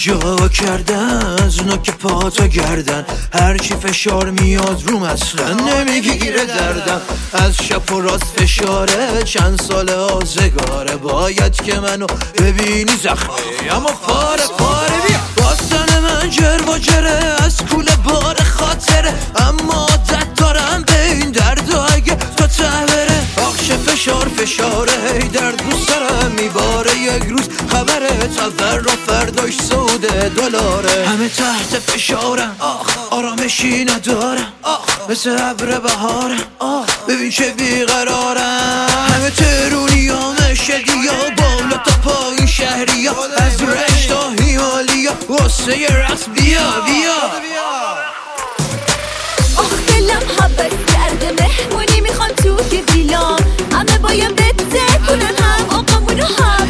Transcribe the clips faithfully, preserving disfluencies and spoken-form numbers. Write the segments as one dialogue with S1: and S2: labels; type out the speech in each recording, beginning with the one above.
S1: جا کردن از اونا که پاتا گردن، هرچی فشار میاد روم اصلا نمیگیره دردم. از شب و راست فشاره چند سال آزگاره، باید که منو ببینی زخمی اما پاره پاره. بیا باستان من جر و جره از کوله بار خاطره، اما عادت دارم به این درد و اگه تا ته بره آخش فشار فشاره هی درد رو سرم میباره. یک روز خبره تفر و فرداش سوده دلاره، همه تحت فشارم آخ آرامشی ندارم آخ مثل ابر بهارم آخ ببین چه بیقرارم. همه ترونی ها مشدی ها بالا تا پایین شهری ها، از رشت تا هیمالیا واسه یه رقص بیا بیا.
S2: آخ دلم حبت کرده مهمونی میخوام توی ویلام، همه بایم بده کنن هم آقامونو هم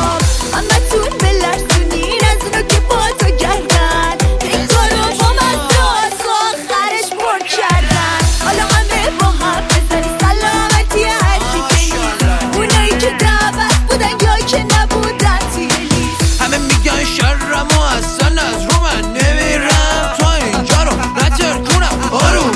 S2: همه تون بلرزونین از اونا که با تو گردن، این کارو با من داست و آخرش پر کردن. حالا همه با هم بزنی سلامتی هرکی که نیست، اونایی که دعوت بودن یا که نبودن توی لیست.
S1: همه میگن شرم و اصلا از رو من نمیرم، تا اینجا رو نتر کنم آروم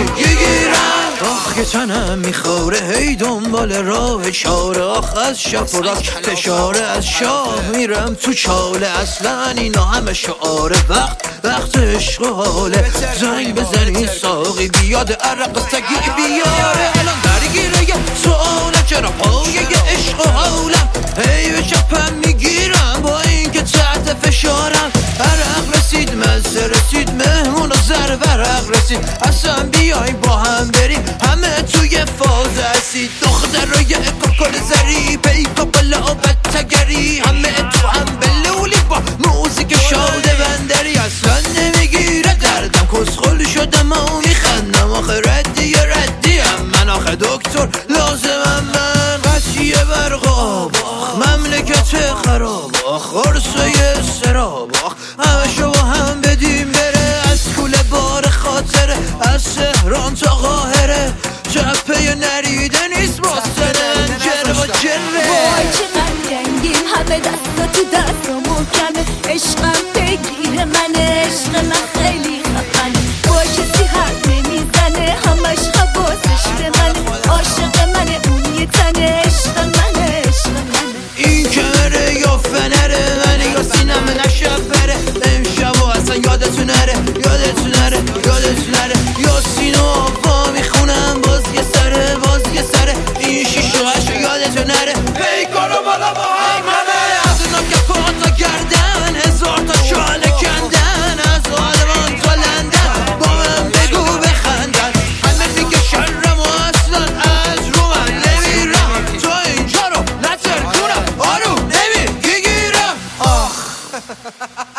S1: نمیگیرم. آخ که تنم میخوره هی دنبال راه چاره، آخ از شب و راست فشاره از شاه میرم تو چاله. اصلا اینا همه شعاره وقت وقت عشق و حاله، زنگ بزنی ساقی بیاد عرق سگی بیاره. الان درگیره یه سواله چرا پایه عشق و حالم هی به چپم میگیرم با اینکه تحت فشارم. عرق رسید مزه رسید مهمون و زر برق رسید، اصلا بیای با هم بریم همه توی فاز اسید. دختر رو یه کل زری پیکا بلا بتگری، همه تو هم بلولی با موزیک شاده بندری. اصلا نمیگیره دردم کسخل شدم و میخندم، آخه ردی ردیم من آخه دکتر لازمم من. قصیه برق آب آخ مملکت خراب آخ عرصه سراب آخ همه شو با هم بدیم بره، از کوله بار خاطره از تهران تا قاهره. جبهه نریده نیست باستن جر و جره.
S2: وای چقدر رنگیم همه دستا تو دستا محکمه، عشقم بگیره من عشق من خیلی خفنه، با کسی حرف نمیزنه همش حواسش به منه، عاشق منه اون یه تنه عشق منه عشق منه.
S1: این کمره یا فنره من یا سینم نشب بره، امشب و اصلا یادتون نره یادتون نره یادتون نره. یا سینو آفا میخونم باز یه سره باز یه سره، این شیش و هشت یادتون نره پیکارو بالا با هم همه. از اونا که پاتا گردن هزار تا چاله کندن، از آلمان تا لندن با من بگو بخندن. همه میگه شرم و اصلا از رو من نمیرم، تا اینجا رو نتر کنم آروم نمیگیرم آخ